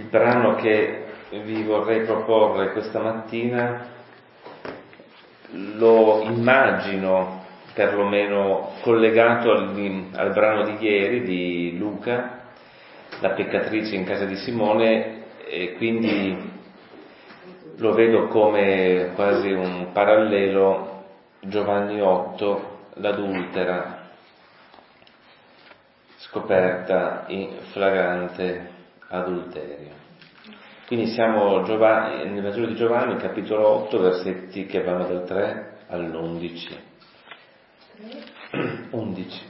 brano che vi vorrei proporre questa mattina lo immagino perlomeno collegato al brano di ieri di Luca, la peccatrice in casa di Simone, e quindi lo vedo come quasi un parallelo Giovanni 8, l'adultera scoperta in flagrante adulterio. Quindi siamo nel Vangelo di Giovanni, capitolo 8, versetti che vanno dal 3 all'11. 11.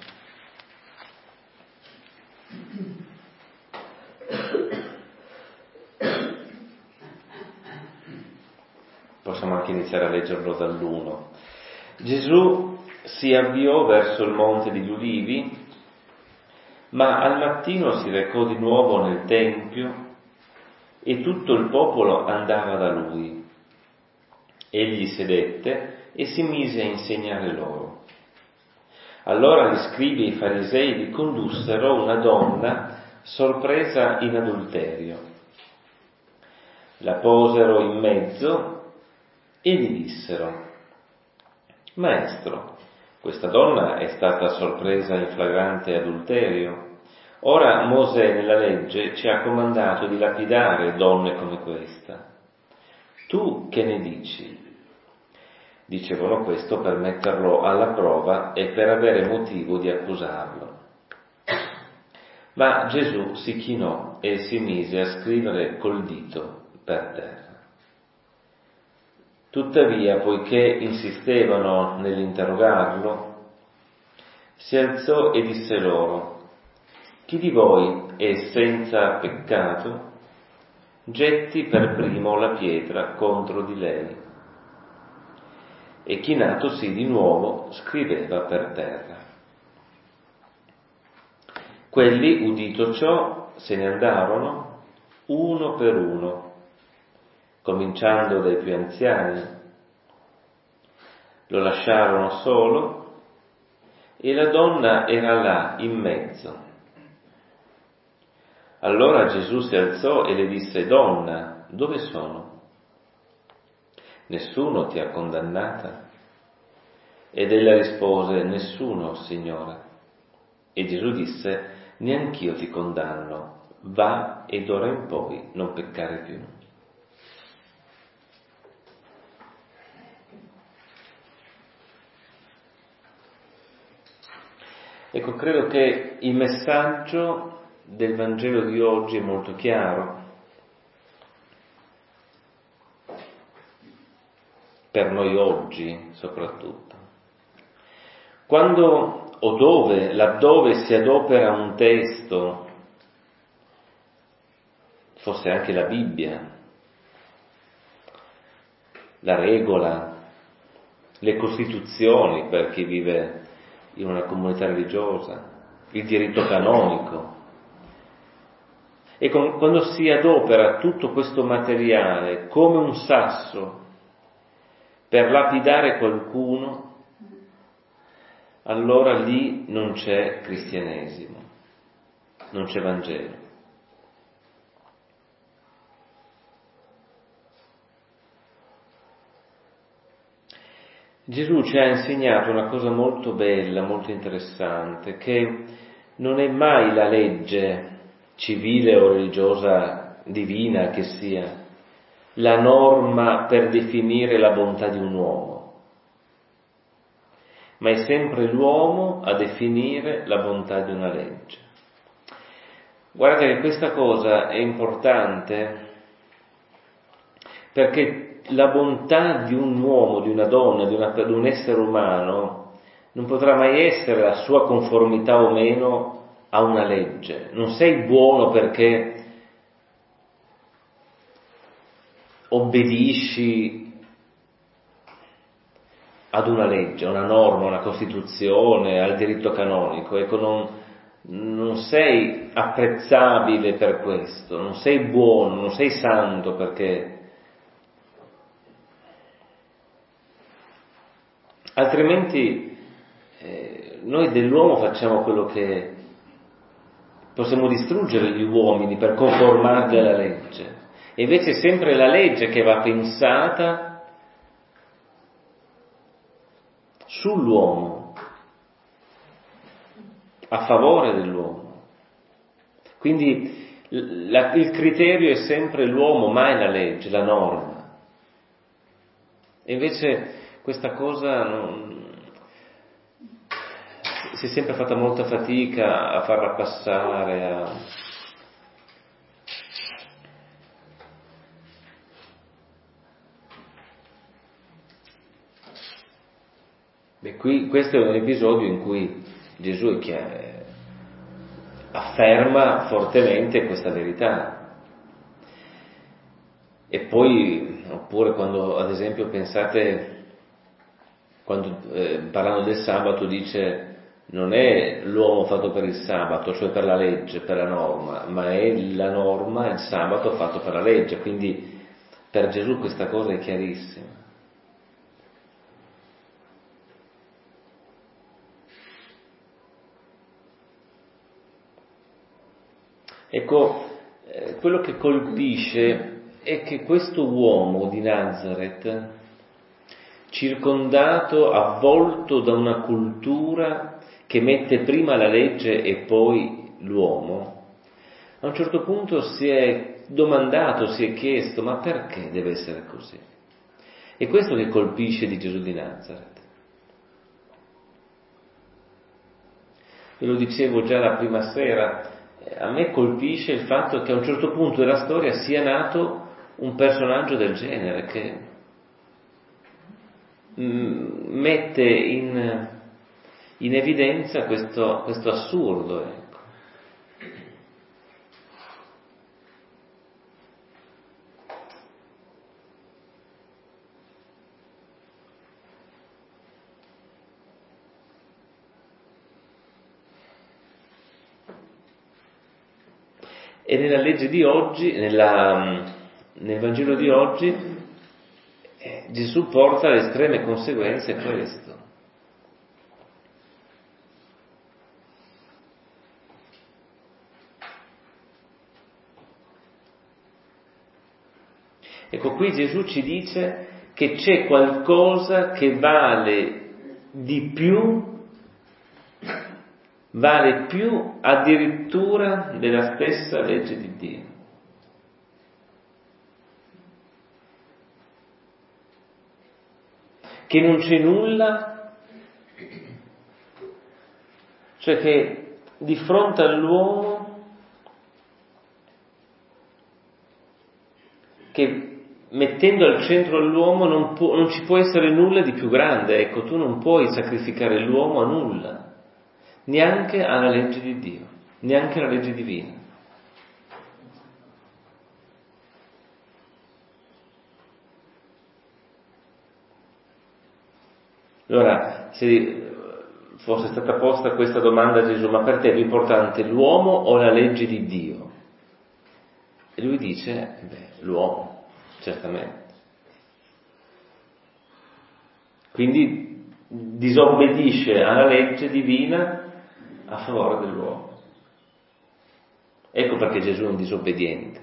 Possiamo anche iniziare a leggerlo dall'1. Gesù si avviò verso il monte degli Ulivi, ma al mattino si recò di nuovo nel Tempio e tutto il popolo andava da lui. Egli sedette e si mise a insegnare loro. Allora gli scribi e i farisei vi condussero una donna sorpresa in adulterio. La posero in mezzo e gli dissero: Maestro, questa donna è stata sorpresa in flagrante adulterio. Ora Mosè nella legge ci ha comandato di lapidare donne come questa. Tu che ne dici? Dicevano questo per metterlo alla prova e per avere motivo di accusarlo. Ma Gesù si chinò e si mise a scrivere col dito per terra. Tuttavia, poiché insistevano nell'interrogarlo, si alzò e disse loro: chi di voi è senza peccato, getti per primo la pietra contro di lei. E chinatosi di nuovo scriveva per terra. Quelli, udito ciò, se ne andarono uno per uno, cominciando dai più anziani. Lo lasciarono solo e la donna era là in mezzo. Allora Gesù si alzò e le disse: Donna, dove sono? Nessuno ti ha condannata? Ed ella rispose: Nessuno, Signore. E Gesù disse: Neanch'io ti condanno, va e d'ora in poi non peccare più. Ecco, credo che il messaggio del Vangelo di oggi è molto chiaro. Per noi oggi soprattutto. Quando o dove, laddove si adopera un testo, fosse anche la Bibbia, la regola, le costituzioni per chi vive in una comunità religiosa, il diritto canonico, e quando si adopera tutto questo materiale come un sasso per lapidare qualcuno, allora lì non c'è cristianesimo, non c'è Vangelo. Gesù ci ha insegnato una cosa molto bella, molto interessante, che non è mai la legge civile o religiosa divina che sia la norma per definire la bontà di un uomo, ma è sempre l'uomo a definire la bontà di una legge. Guardate che questa cosa è importante perché la bontà di un uomo, di una donna, di un essere umano non potrà mai essere la sua conformità o meno a una legge. Non sei buono perché obbedisci ad una legge, a una norma, a una costituzione, al diritto canonico. Ecco, non sei apprezzabile per questo, non sei buono, non sei santo perché altrimenti noi dell'uomo facciamo quello che possiamo distruggere gli uomini per conformarli alla legge. E invece è sempre la legge che va pensata sull'uomo, a favore dell'uomo. Quindi il criterio è sempre l'uomo, mai la legge, la norma. E invece questa cosa si è sempre fatta molta fatica a farla passare, questo è un episodio in cui Gesù afferma fortemente questa verità. E poi, oppure quando, ad esempio, pensate, quando parlando del sabato dice non è l'uomo fatto per il sabato, cioè per la legge, per la norma, ma è la norma, il sabato fatto per la legge. Quindi per Gesù questa cosa è chiarissima. Ecco, quello che colpisce è che questo uomo di Nazareth, circondato, avvolto da una cultura che mette prima la legge e poi l'uomo, a un certo punto si è domandato, si è chiesto, ma perché deve essere così? E questo che colpisce di Gesù di Nazareth. Ve lo dicevo già la prima sera, a me colpisce il fatto che a un certo punto della storia sia nato un personaggio del genere che mette in evidenza questo assurdo, ecco. E nella legge di oggi, nel Vangelo di oggi, Gesù porta alle estreme conseguenze questo. Ecco, qui Gesù ci dice che c'è qualcosa che vale di più, vale più addirittura della stessa legge di Dio. Che non c'è nulla, cioè che di fronte all'uomo, che mettendo al centro l'uomo non ci può essere nulla di più grande, ecco, tu non puoi sacrificare l'uomo a nulla, neanche alla legge di Dio, neanche alla legge divina. Allora, se fosse stata posta questa domanda a Gesù, ma per te è più importante l'uomo o la legge di Dio? E lui dice, l'uomo, certamente. Quindi disobbedisce alla legge divina a favore dell'uomo. Ecco perché Gesù è un disobbediente.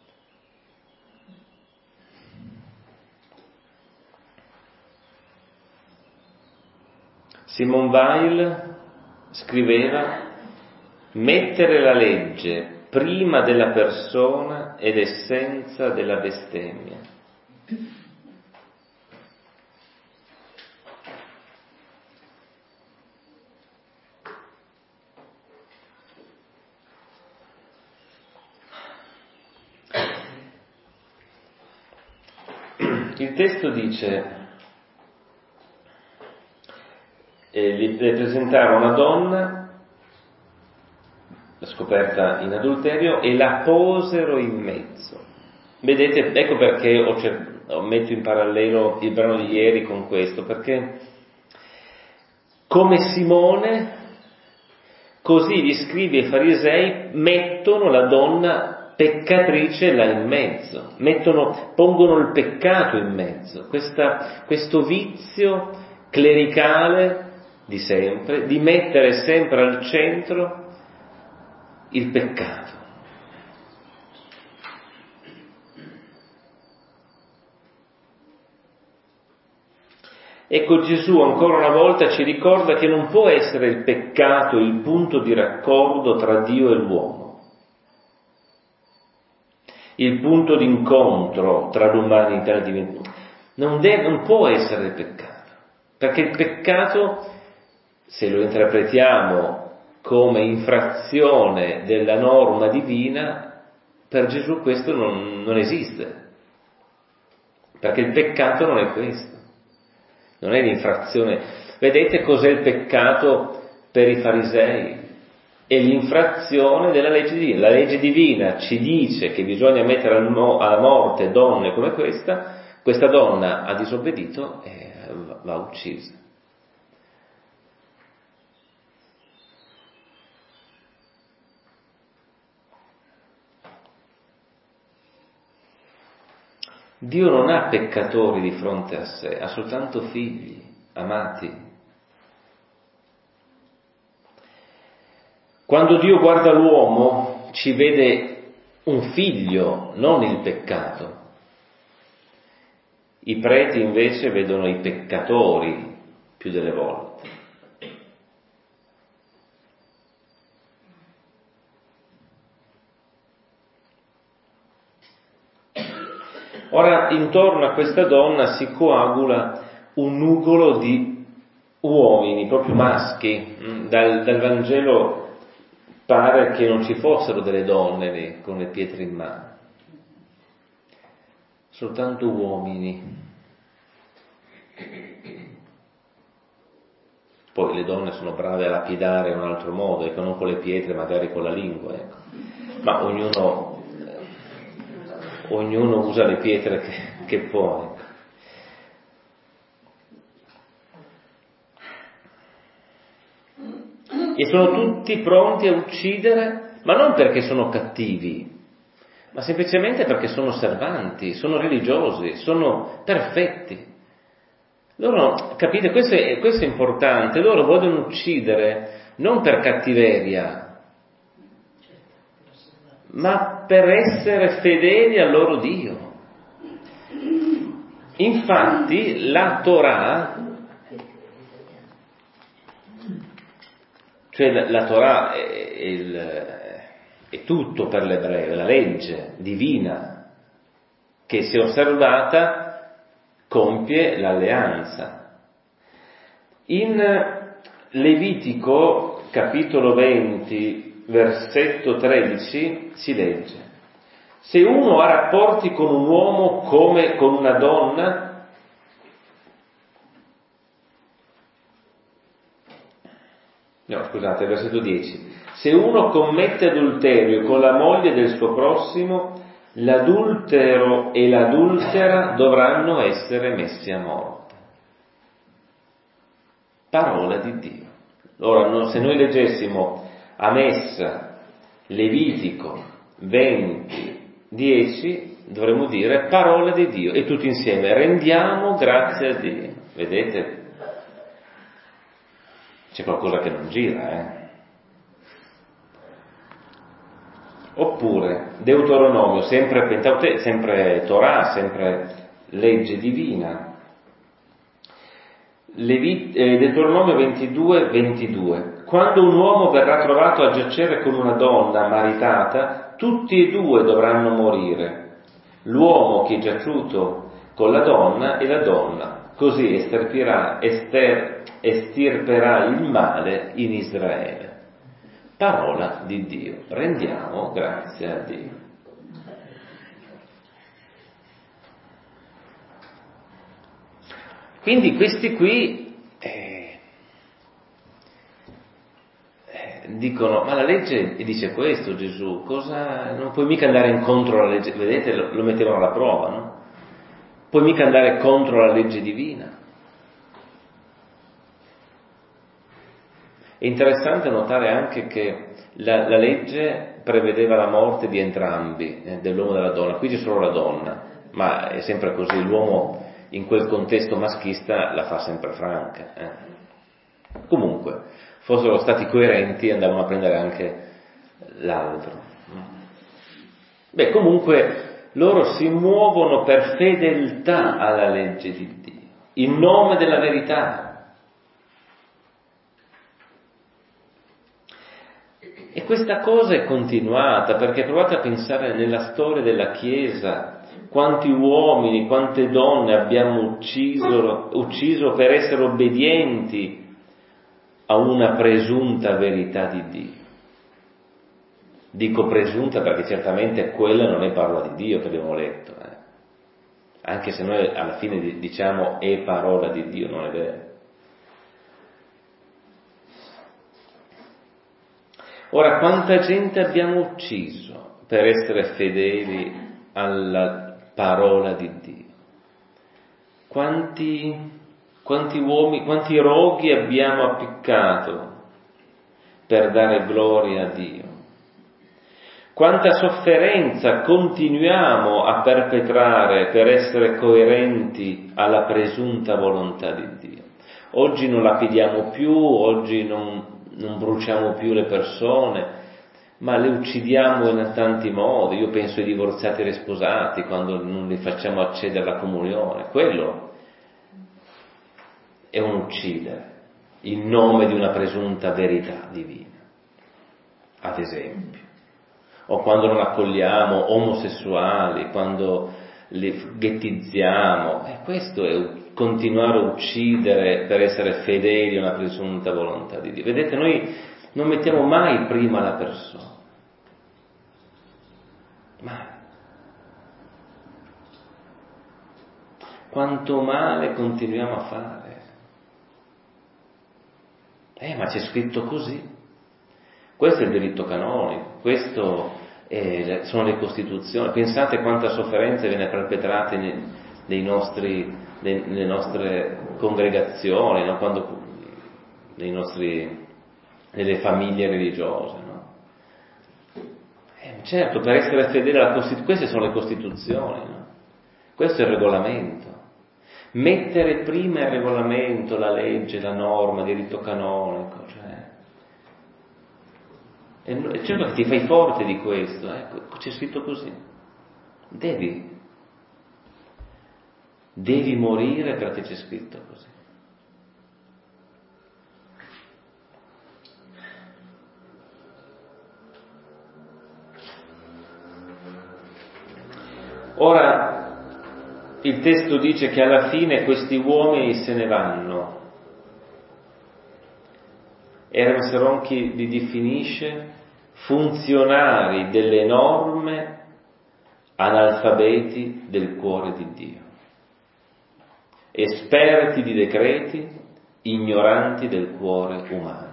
Simone Weil scriveva: mettere la legge prima della persona è l'essenza della bestemmia. Il testo dice: le presentava una donna scoperta in adulterio e la posero in mezzo. Vedete, ecco perché metto in parallelo il brano di ieri con questo, perché come Simone, così gli scribi e farisei mettono la donna peccatrice là in mezzo, pongono il peccato in mezzo, questo vizio clericale di sempre, di mettere sempre al centro il peccato. Ecco, Gesù ancora una volta ci ricorda che non può essere il peccato il punto di raccordo tra Dio e l'uomo, il punto d'incontro tra l'umanità e il divino. Non può essere il peccato, perché il peccato, se lo interpretiamo come infrazione della norma divina, per Gesù questo non esiste, perché il peccato non è questo. Non è l'infrazione. Vedete cos'è il peccato per i farisei? È l'infrazione della legge divina. La legge divina ci dice che bisogna mettere alla morte donne come questa donna ha disobbedito e va uccisa. Dio non ha peccatori di fronte a sé, ha soltanto figli amati. Quando Dio guarda l'uomo ci vede un figlio, non il peccato. I preti invece vedono i peccatori più delle volte. Ora, intorno a questa donna si coagula un nugolo di uomini, proprio maschi. Dal Vangelo pare che non ci fossero delle donne lì, con le pietre in mano. Soltanto uomini. Poi le donne sono brave a lapidare in un altro modo, ecco, non con le pietre, magari con la lingua, ecco. Ma ognuno usa le pietre che può. Ecco. E sono tutti pronti a uccidere, ma non perché sono cattivi, ma semplicemente perché sono osservanti, sono religiosi, sono perfetti. Loro, capite, questo è importante, loro vogliono uccidere non per cattiveria, ma per essere fedeli al loro Dio. Infatti la Torah, cioè la Torah è tutto per l'ebreo, è la legge divina che, se osservata, compie l'alleanza. In Levitico, capitolo 20, versetto 13, si legge: se uno ha rapporti con un uomo come con una donna, versetto 10, se uno commette adulterio con la moglie del suo prossimo, l'adultero e l'adultera dovranno essere messi a morte. Parola di Dio. Ora, se noi leggessimo a messa Levitico 20, 10, dovremmo dire parola di Dio, e tutti insieme rendiamo grazie a Dio. Vedete? C'è qualcosa che non gira, Oppure Deuteronomio, sempre Torah, sempre legge divina. Deuteronomio 22, 22. Quando un uomo verrà trovato a giacere con una donna maritata, tutti e due dovranno morire, l'uomo che è giaciuto con la donna e la donna, così estirperà il male in Israele. Parola di Dio. Rendiamo grazie a Dio. Quindi questi qui dicono: ma la legge dice questo, Gesù, cosa? Non puoi mica andare incontro alla legge. Vedete, lo mettevano alla prova, no? Puoi mica andare contro la legge divina. È interessante notare anche che la legge prevedeva la morte di entrambi, dell'uomo e della donna. Qui c'è solo la donna, ma è sempre così, l'uomo in quel contesto maschista la fa sempre franca. Comunque, fossero stati coerenti, andavano a prendere anche l'altro. Beh, comunque loro si muovono per fedeltà alla legge di Dio, in nome della verità. E questa cosa è continuata, perché provate a pensare nella storia della Chiesa, quanti uomini, quante donne abbiamo ucciso per essere obbedienti a una presunta verità di Dio. Dico presunta perché certamente quella non è parola di Dio che abbiamo letto, anche se noi alla fine diciamo è parola di Dio, non è vero. Ora, quanta gente abbiamo ucciso per essere fedeli alla parola di Dio? Quanti uomini, quanti roghi abbiamo appiccato per dare gloria a Dio? Quanta sofferenza continuiamo a perpetrare per essere coerenti alla presunta volontà di Dio? Oggi non la pidiamo più, oggi non bruciamo più le persone, ma le uccidiamo in tanti modi. Io penso ai divorziati e ai risposati, quando non li facciamo accedere alla comunione. Quello è un uccidere in nome di una presunta verità divina, ad esempio. O quando non accogliamo omosessuali, quando li ghettizziamo. Questo è continuare a uccidere per essere fedeli a una presunta volontà di Dio. Vedete, noi non mettiamo mai prima la persona. Mai. Quanto male continuiamo a fare. Ma c'è scritto così. Questo è il diritto canonico, questo sono le Costituzioni. Pensate quanta sofferenza viene perpetrata nelle nostre congregazioni, no? Nelle famiglie religiose. No? Certo, per essere fedele alla Costituzione, queste sono le Costituzioni, no? Questo è il regolamento. Mettere prima il regolamento, la legge, la norma, il diritto canonico, certo che ti fai forte di questo, c'è scritto così. Devi morire perché c'è scritto così. Ora, il testo dice che alla fine questi uomini se ne vanno. Hermes Ronchi li definisce funzionari delle norme, analfabeti del cuore di Dio, esperti di decreti, ignoranti del cuore umano.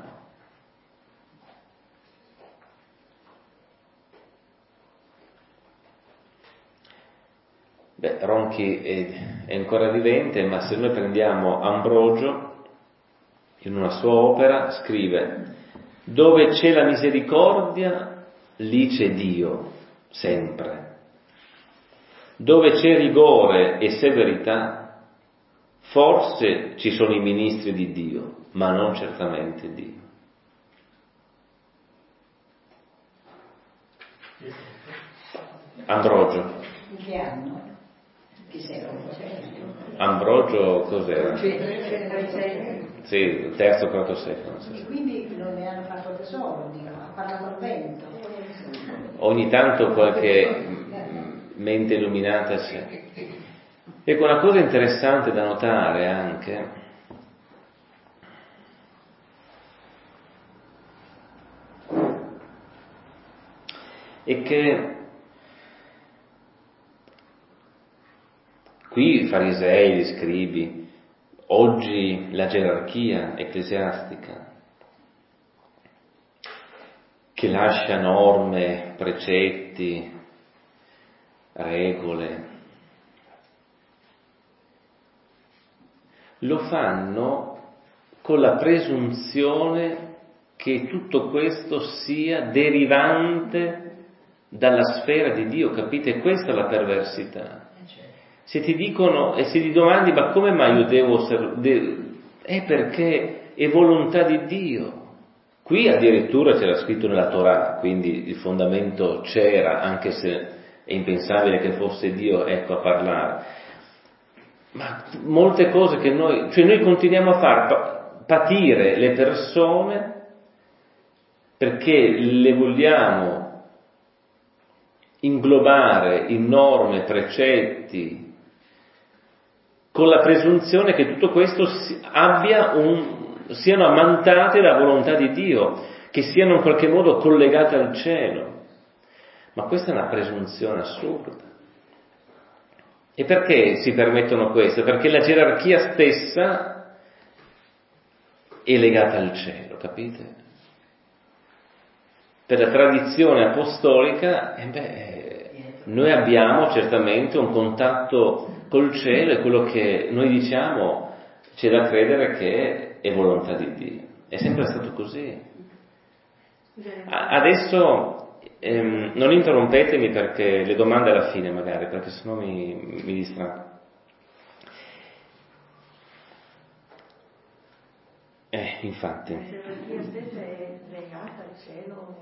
Ronchi è ancora vivente, ma se noi prendiamo Ambrogio, in una sua opera scrive: dove c'è la misericordia, lì c'è Dio, sempre. Dove c'è rigore e severità, forse ci sono i ministri di Dio, ma non certamente Dio. Ambrogio. In che anno? Chi sei? Ambrogio cos'era? Sì, il terzo, quarto secolo. Sì. E quindi non ne hanno fatto tesoro, ha parlato al vento. Ogni tanto qualche mente illuminata c'è. Ecco, una cosa interessante da notare anche è che qui i farisei, gli scribi, oggi la gerarchia ecclesiastica, che lascia norme, precetti, regole, lo fanno con la presunzione che tutto questo sia derivante dalla sfera di Dio, capite? Questa è la perversità. Se ti dicono e se ti domandi ma come mai io devo è perché è volontà di Dio. Qui addirittura c'era scritto nella Torah, quindi il fondamento c'era, anche se è impensabile che fosse Dio, ecco, a parlare. Ma molte cose che noi continuiamo a far patire le persone perché le vogliamo inglobare in norme, precetti, con la presunzione che tutto questo siano ammantate dalla volontà di Dio, che siano in qualche modo collegate al cielo. Ma questa è una presunzione assurda. E perché si permettono questo? Perché la gerarchia stessa è legata al cielo, capite? Per la tradizione apostolica, noi abbiamo certamente un contatto col cielo e quello che noi diciamo c'è da credere che è volontà di Dio. È sempre stato così. Adesso non interrompetemi perché le domande alla fine magari, perché sennò mi distraggo. Infatti. La gerarchia stessa è legata al cielo,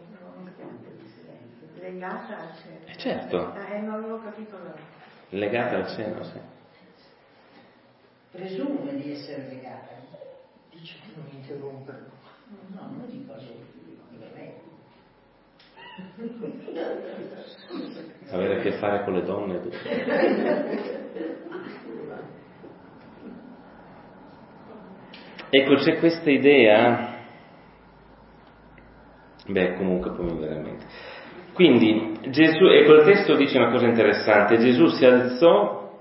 legata al cielo. Certo. Non avevo capito Legata al cielo, sì. Presume di essere legata. Dice di non interromperlo. No, non dico Avere a che fare con le donne. Ecco, c'è questa idea, comunque poi mi viene in mente. Quindi Gesù, e quel testo dice una cosa interessante: Gesù si alzò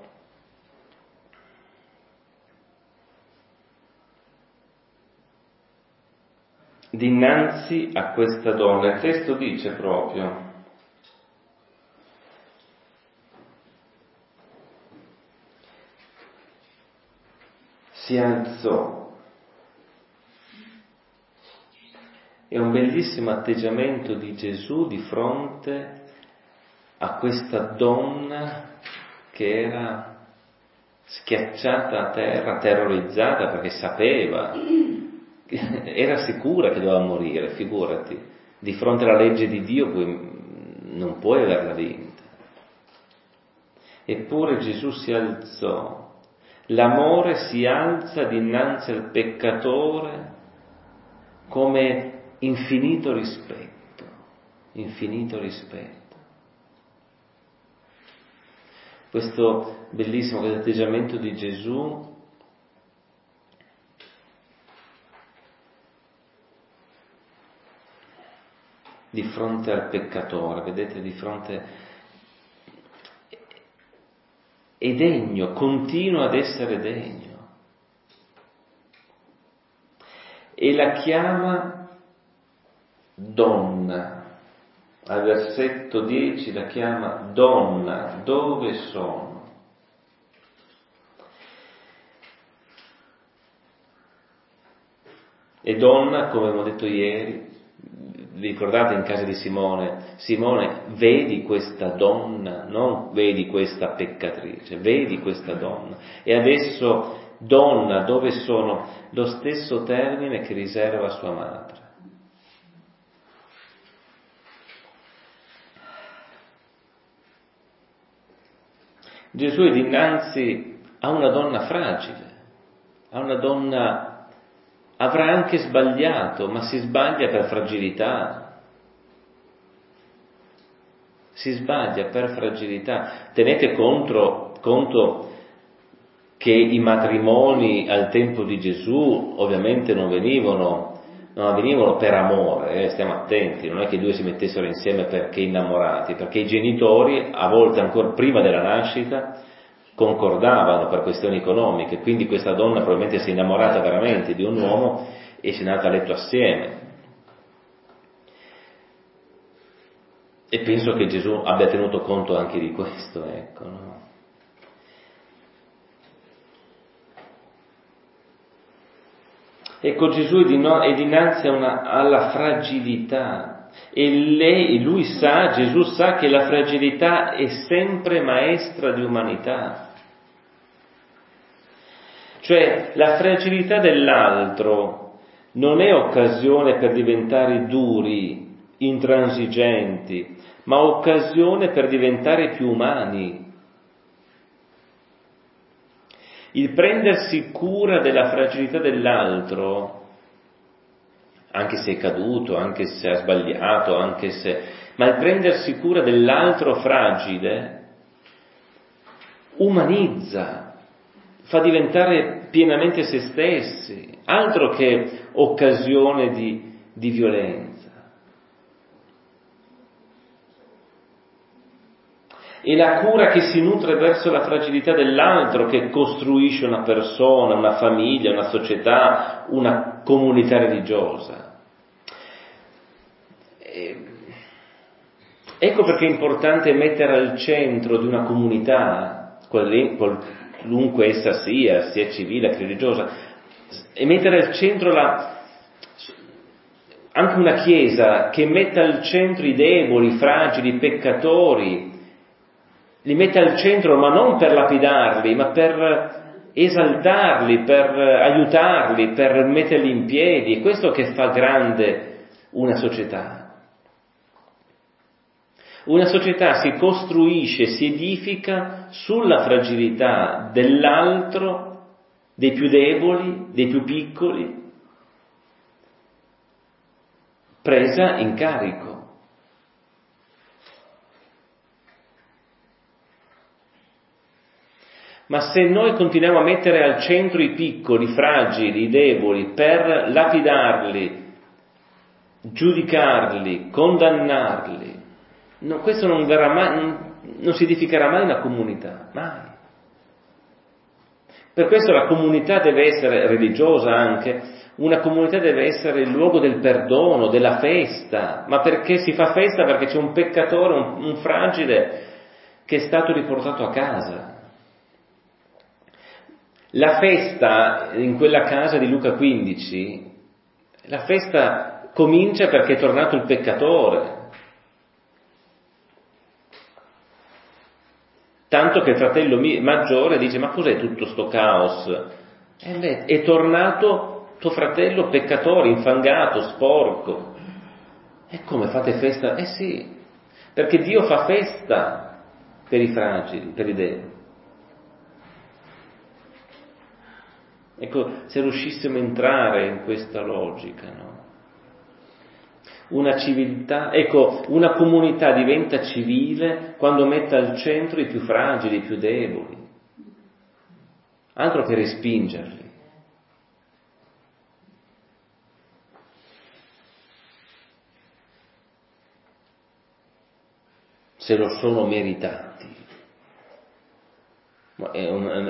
dinanzi a questa donna. Il testo dice proprio: si alzò. È un bellissimo atteggiamento di Gesù di fronte a questa donna che era schiacciata a terra, terrorizzata, perché sapeva, era sicura che doveva morire, figurati, di fronte alla legge di Dio non puoi averla vinta. Eppure Gesù si alzò. L'amore si alza dinanzi al peccatore come infinito rispetto, infinito rispetto. Questo bellissimo atteggiamento di Gesù di fronte al peccatore, vedete, di fronte, è degno, continua ad essere degno. E la chiama donna. Al versetto 10 la chiama donna, dove sono? E donna, come abbiamo detto ieri, vi ricordate in casa di Simone, vedi questa donna, non vedi questa peccatrice, vedi questa donna. E adesso donna, dove sono? Lo stesso termine che riserva a sua madre. Gesù è dinanzi a una donna fragile, a una donna, avrà anche sbagliato, ma si sbaglia per fragilità. Si sbaglia per fragilità. Tenete conto che i matrimoni al tempo di Gesù ovviamente non avvenivano per amore, stiamo attenti, non è che i due si mettessero insieme perché innamorati, perché i genitori, a volte ancora prima della nascita, concordavano per questioni economiche, quindi questa donna probabilmente si è innamorata veramente di un uomo e si è andata a letto assieme. E penso che Gesù abbia tenuto conto anche di questo, ecco, no? Ecco, Gesù è dinanzi alla fragilità e Gesù sa che la fragilità è sempre maestra di umanità. Cioè la fragilità dell'altro non è occasione per diventare duri, intransigenti, ma occasione per diventare più umani. Il prendersi cura della fragilità dell'altro, anche se è caduto, anche se ha sbagliato, ma il prendersi cura dell'altro fragile umanizza, fa diventare pienamente se stessi, altro che occasione di violenza. È la cura che si nutre verso la fragilità dell'altro che costruisce una persona, una famiglia, una società, una comunità religiosa. Ecco perché è importante mettere al centro di una comunità, qualunque essa sia civile che religiosa, e mettere al centro anche una Chiesa che metta al centro i deboli, i fragili, i peccatori, li mette al centro ma non per lapidarli, ma per esaltarli, per aiutarli, per metterli in piedi. È questo che fa grande una società. Una società si costruisce, si edifica sulla fragilità dell'altro, dei più deboli, dei più piccoli, presa in carico. Ma se noi continuiamo a mettere al centro i piccoli, i fragili, i deboli, per lapidarli, giudicarli, condannarli, questo non verrà mai, non si edificherà mai una comunità, mai. Per questo la comunità deve essere religiosa anche, una comunità deve essere il luogo del perdono, della festa. Ma perché si fa festa? Perché c'è un peccatore, un fragile che è stato riportato a casa. La festa in quella casa di Luca 15, la festa comincia perché è tornato il peccatore. Tanto che il fratello maggiore dice: ma cos'è tutto sto caos? È tornato tuo fratello peccatore, infangato, sporco. E come fate festa? Sì, perché Dio fa festa per i fragili, per i deboli. Ecco, se riuscissimo a entrare in questa logica, no? Una civiltà, ecco, una comunità diventa civile quando mette al centro i più fragili, i più deboli, altro che respingerli. Se lo sono meritati. È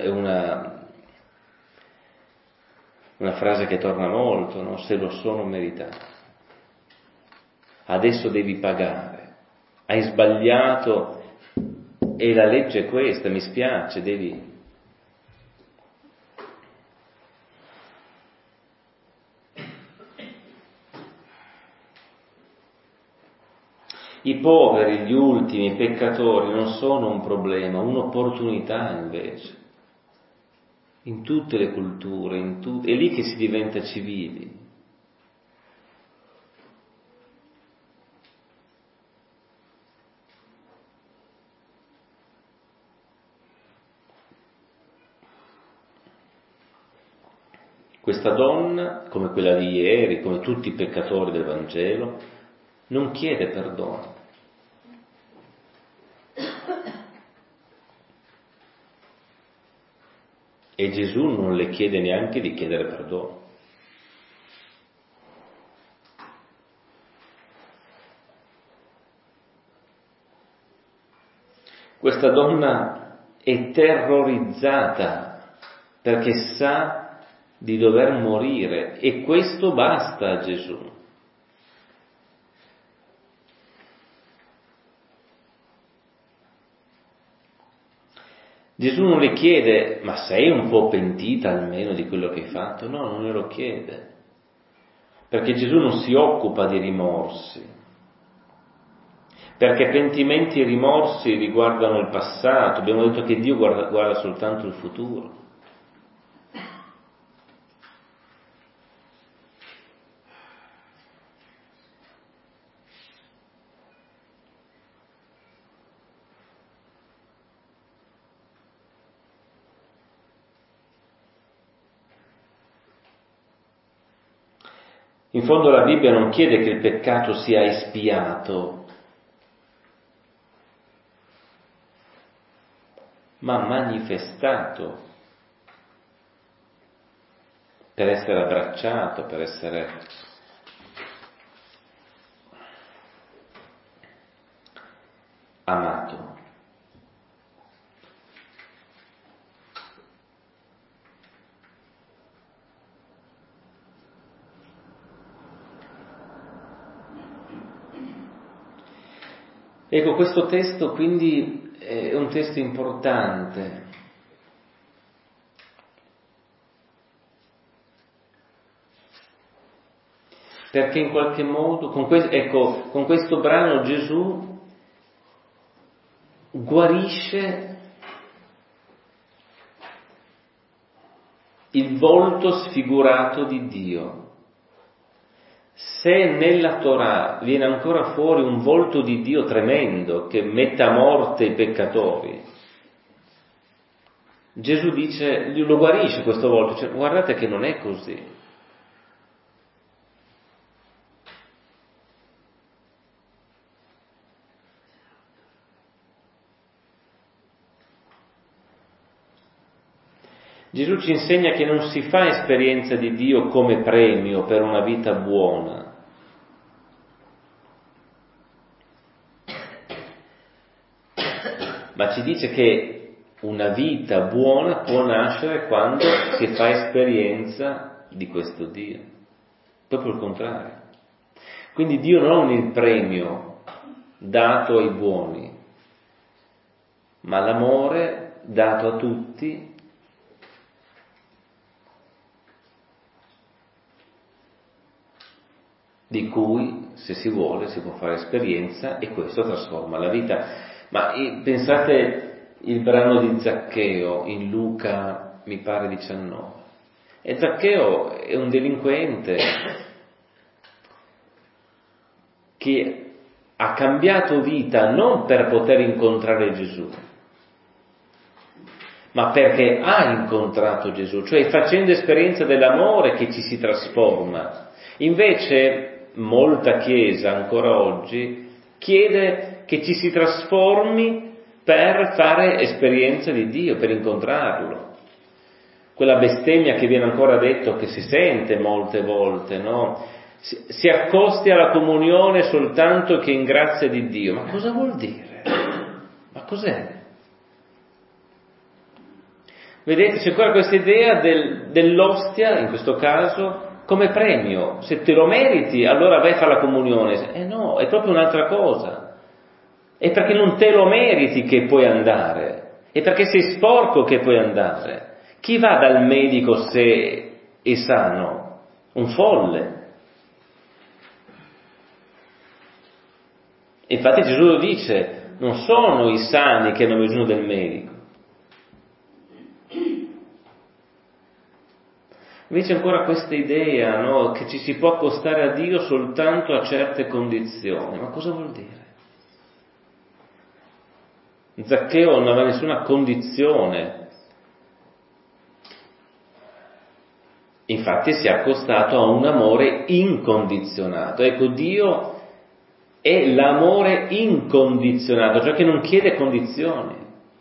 una frase che torna molto, no? Se lo sono meritati. Adesso devi pagare. Hai sbagliato e la legge è questa, mi spiace, devi. I poveri, gli ultimi, i peccatori non sono un problema, un'opportunità invece. In tutte le culture, è lì che si diventa civili. Questa donna, come quella di ieri, come tutti i peccatori del Vangelo, non chiede perdono. E Gesù non le chiede neanche di chiedere perdono. Questa donna è terrorizzata perché sa di dover morire e questo basta a Gesù. Gesù non le chiede: ma sei un po' pentita almeno di quello che hai fatto? No, non glielo chiede, perché Gesù non si occupa di rimorsi, perché pentimenti e rimorsi riguardano il passato. Abbiamo detto che Dio guarda soltanto il futuro. In fondo la Bibbia non chiede che il peccato sia espiato, ma manifestato, per essere abbracciato, per essere amato. Ecco, questo testo quindi è un testo importante, perché in qualche modo, con questo brano Gesù guarisce il volto sfigurato di Dio. Se nella Torah viene ancora fuori un volto di Dio tremendo che mette a morte i peccatori, Gesù dice, lo guarisce questo volto, cioè, guardate che non è così. Gesù ci insegna che non si fa esperienza di Dio come premio per una vita buona, ma ci dice che una vita buona può nascere quando si fa esperienza di questo Dio, proprio il contrario. Quindi Dio non è il premio dato ai buoni, ma l'amore dato a tutti, di cui, se si vuole, si può fare esperienza e questo trasforma la vita. Ma pensate il brano di Zaccheo in Luca, mi pare 19. E Zaccheo è un delinquente che ha cambiato vita non per poter incontrare Gesù, ma perché ha incontrato Gesù, cioè facendo esperienza dell'amore che ci si trasforma. Invece molta Chiesa ancora oggi chiede che ci si trasformi per fare esperienza di Dio, per incontrarlo. Quella bestemmia che viene ancora detto, che si sente molte volte, no? Si accosti alla comunione soltanto che in grazia di Dio. Ma cosa vuol dire? Ma cos'è? Vedete, c'è ancora questa idea dell'ostia, in questo caso, come premio. Se te lo meriti, allora vai a fare la comunione. No, è proprio un'altra cosa. È perché non te lo meriti che puoi andare. È perché sei sporco che puoi andare. Chi va dal medico se è sano? Un folle. Infatti Gesù lo dice, non sono i sani che hanno bisogno del medico. Invece ancora questa idea, no, che ci si può accostare a Dio soltanto a certe condizioni. Ma cosa vuol dire? Zaccheo non aveva nessuna condizione. Infatti si è accostato a un amore incondizionato. Ecco, Dio è l'amore incondizionato, cioè che non chiede condizioni.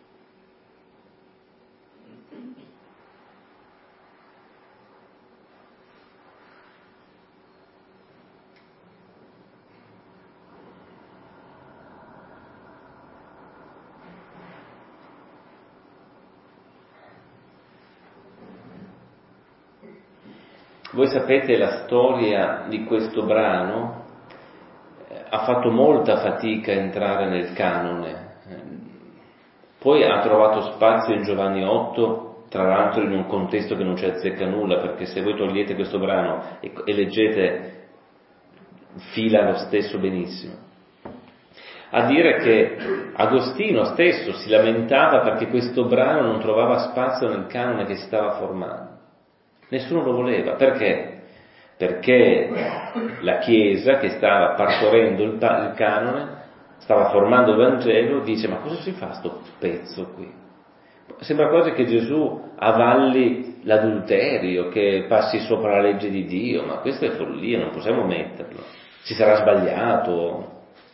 Voi sapete la storia di questo brano, ha fatto molta fatica a entrare nel canone, poi ha trovato spazio in Giovanni 8, tra l'altro in un contesto che non ci azzecca nulla, perché se voi togliete questo brano e leggete, fila lo stesso benissimo. A dire che Agostino stesso si lamentava perché questo brano non trovava spazio nel canone che si stava formando. Nessuno lo voleva. Perché? Perché la Chiesa che stava partorendo il canone, stava formando il Vangelo, dice: ma cosa si fa sto pezzo qui? Sembra quasi che Gesù avalli l'adulterio, che passi sopra la legge di Dio, ma questa è follia, non possiamo metterlo. Si sarà sbagliato.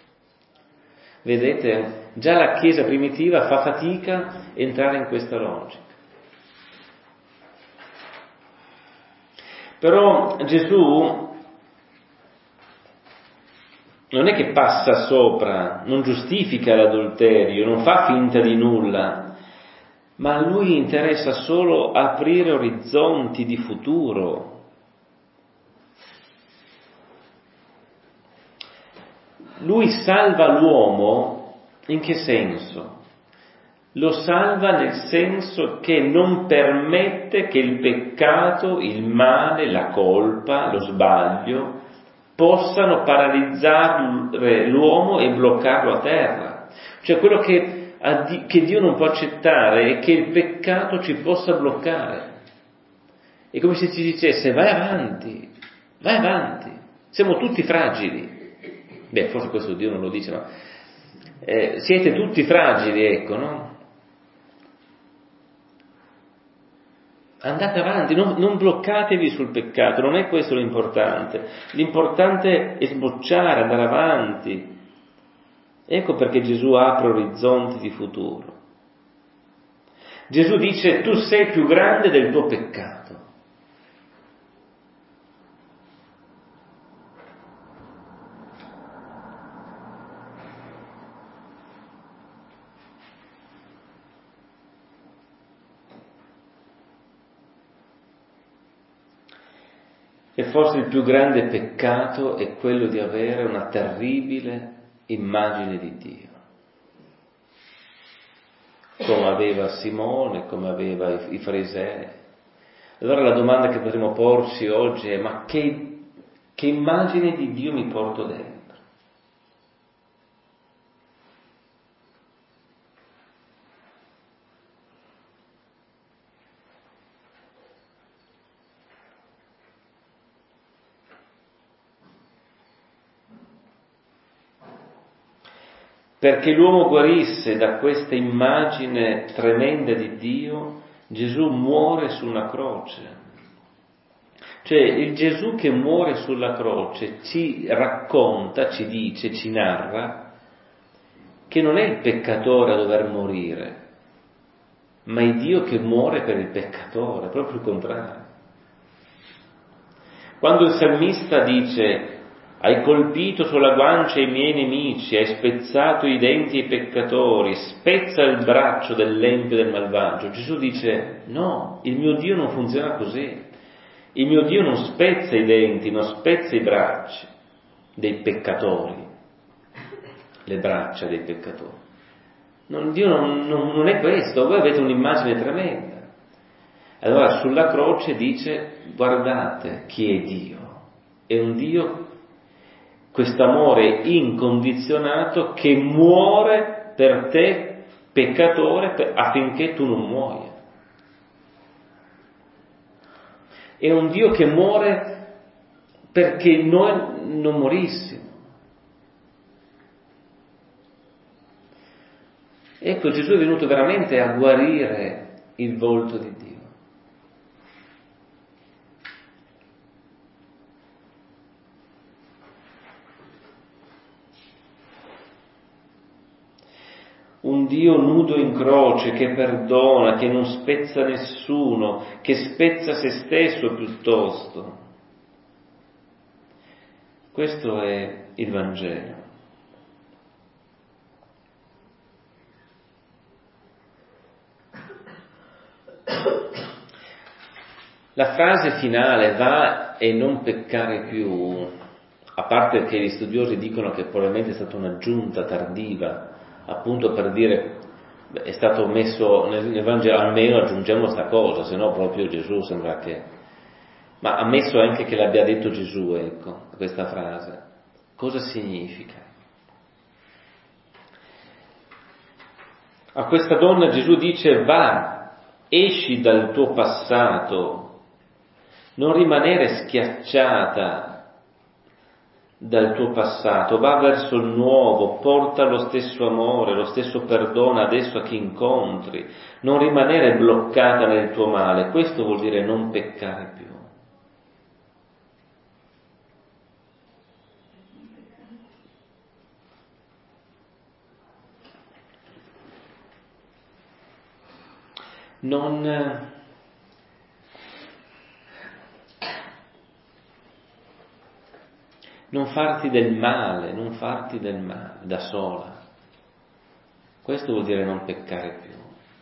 Vedete, già la Chiesa primitiva fa fatica a entrare in questa logica. Però Gesù non è che passa sopra, non giustifica l'adulterio, non fa finta di nulla, ma a lui interessa solo aprire orizzonti di futuro. Lui salva l'uomo in che senso? Lo salva nel senso che non permette che il peccato, il male, la colpa, lo sbaglio possano paralizzare l'uomo e bloccarlo a terra. Cioè quello che Dio non può accettare è che il peccato ci possa bloccare. È come se ci dicesse vai avanti, siamo tutti fragili. Beh, forse questo Dio non lo dice, ma siete tutti fragili, ecco, no? Andate avanti, non bloccatevi sul peccato, non è questo l'importante. L'importante è sbocciare, andare avanti. Ecco perché Gesù apre orizzonti di futuro. Gesù dice: tu sei più grande del tuo peccato. E forse il più grande peccato è quello di avere una terribile immagine di Dio, come aveva Simone, come aveva i farisei. Allora la domanda che potremmo porci oggi è: ma che immagine di Dio mi porto dentro? Perché l'uomo guarisse da questa immagine tremenda di Dio, Gesù muore su una croce. Cioè il Gesù che muore sulla croce ci racconta, ci dice, ci narra che non è il peccatore a dover morire, ma è Dio che muore per il peccatore, proprio il contrario. Quando il salmista dice: hai colpito sulla guancia i miei nemici, hai spezzato i denti ai peccatori, spezza il braccio dell'empio e del malvagio. Gesù dice: no, il mio Dio non funziona così. Il mio Dio non spezza i denti, non spezza i bracci dei peccatori, le braccia dei peccatori. Dio non è questo, voi avete un'immagine tremenda. Allora sulla croce dice: guardate chi è Dio. È un Dio, quest'amore incondizionato, che muore per te, peccatore, affinché tu non muoia. È un Dio che muore perché noi non morissimo. Ecco, Gesù è venuto veramente a guarire il volto di Dio. Un Dio nudo in croce, che perdona, che non spezza nessuno, che spezza se stesso piuttosto. Questo è il Vangelo. La frase finale, va e non peccare più, a parte che gli studiosi dicono che probabilmente è stata un'aggiunta tardiva, appunto per dire, è stato messo nel Vangelo, almeno aggiungiamo sta cosa, se no proprio Gesù sembra che... Ma ammesso anche che l'abbia detto Gesù, ecco, questa frase. Cosa significa? A questa donna Gesù dice: va, esci dal tuo passato, non rimanere schiacciata dal tuo passato, va verso il nuovo, porta lo stesso amore, lo stesso perdono adesso a chi incontri, non rimanere bloccata nel tuo male. Questo vuol dire non peccare più. Non farti del male da sola. Questo vuol dire non peccare più.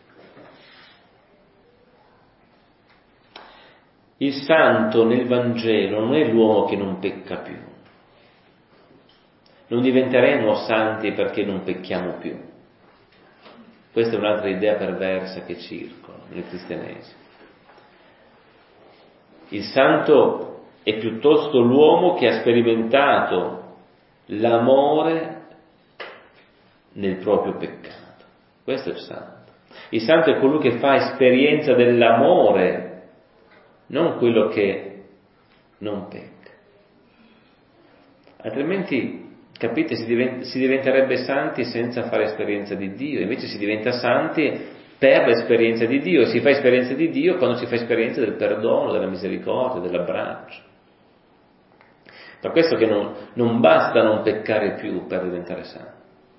Il santo nel Vangelo non è l'uomo che non pecca più. Non diventeremo santi perché non pecchiamo più. Questa è un'altra idea perversa che circola nel cristianesimo. Il santo è piuttosto l'uomo che ha sperimentato l'amore nel proprio peccato. Questo è il santo. Il santo è colui che fa esperienza dell'amore, non quello che non pecca. Altrimenti, capite, si diventerebbe santi senza fare esperienza di Dio, invece si diventa santi per l'esperienza di Dio, e si fa esperienza di Dio quando si fa esperienza del perdono, della misericordia, dell'abbraccio. Per questo che non basta non peccare più per diventare santi.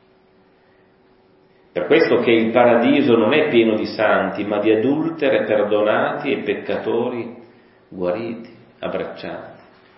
Per questo che il paradiso non è pieno di santi, ma di adulteri perdonati e peccatori guariti, abbracciati.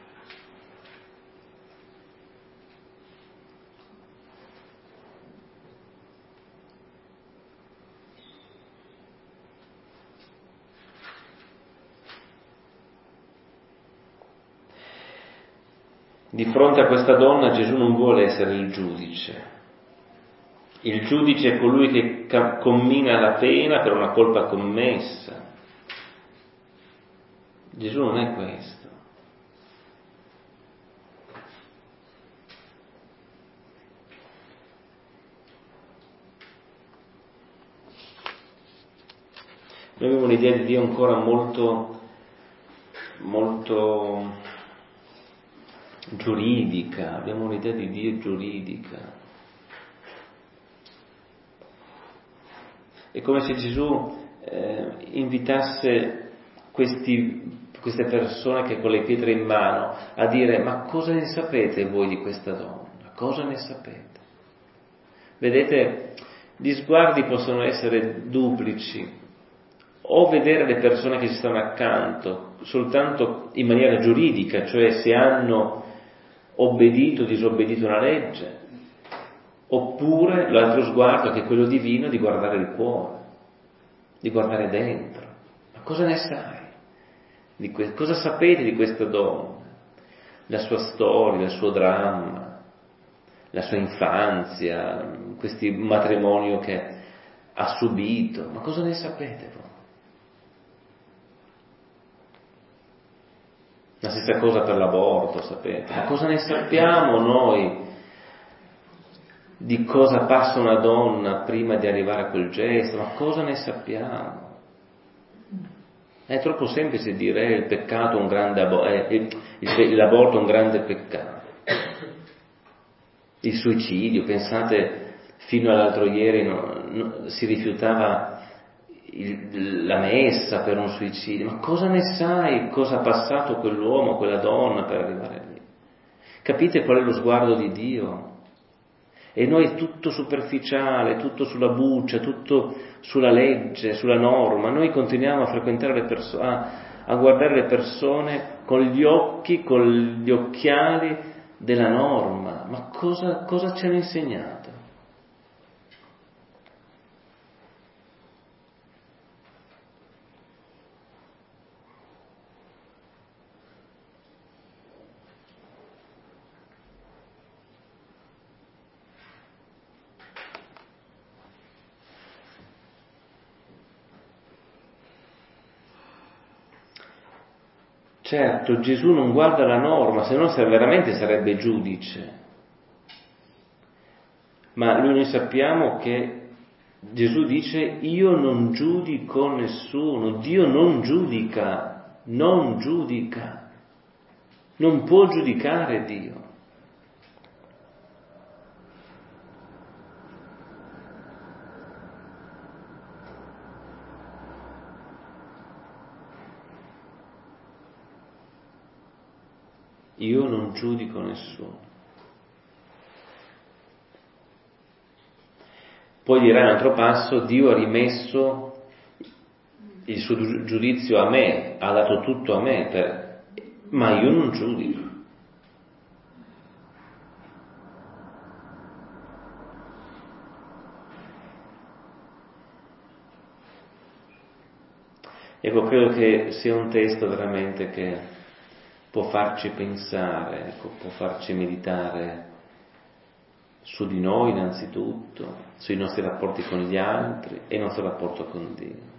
Di fronte a questa donna Gesù non vuole essere il giudice. Il giudice è colui che commina la pena per una colpa commessa. Gesù non è questo. Noi abbiamo un'idea di Dio ancora molto giuridica, abbiamo un'idea di Dio giuridica. È come se Gesù invitasse queste persone che con le pietre in mano a dire: ma cosa ne sapete voi di questa donna? Cosa ne sapete? Vedete, gli sguardi possono essere duplici, o vedere le persone che ci stanno accanto soltanto in maniera giuridica, cioè se hanno obbedito o disobbedito una legge, oppure l'altro sguardo, che è quello divino, di guardare il cuore, di guardare dentro. Ma cosa ne sai? Cosa sapete di questa donna? La sua storia, il suo dramma, la sua infanzia, questo matrimonio che ha subito. Ma cosa ne sapete voi? La stessa cosa per l'aborto, sapete? Ma cosa ne sappiamo noi di cosa passa una donna prima di arrivare a quel gesto? Ma cosa ne sappiamo? È troppo semplice dire il peccato è un grande l'aborto è un grande peccato. Il suicidio, pensate, fino all'altro ieri si rifiutava la messa per un suicidio. Ma cosa ne sai cosa ha passato quell'uomo, quella donna per arrivare lì? Capite qual è lo sguardo di Dio? E noi tutto superficiale, tutto sulla buccia, tutto sulla legge, sulla norma. Noi continuiamo a frequentare le persone, a guardare le persone con gli occhiali della norma. Ma cosa ci hanno insegnato? Certo, Gesù non guarda la norma, se no veramente sarebbe giudice. Ma noi sappiamo che Gesù dice: io non giudico nessuno, Dio non giudica, non può giudicare Dio. io non giudico nessuno. Poi dirà un altro passo, Dio ha rimesso il suo giudizio a me, ha dato tutto a me, ma io non giudico. Ecco, credo che sia un testo veramente che può farci pensare, ecco, può farci meditare su di noi innanzitutto, sui nostri rapporti con gli altri e il nostro rapporto con Dio.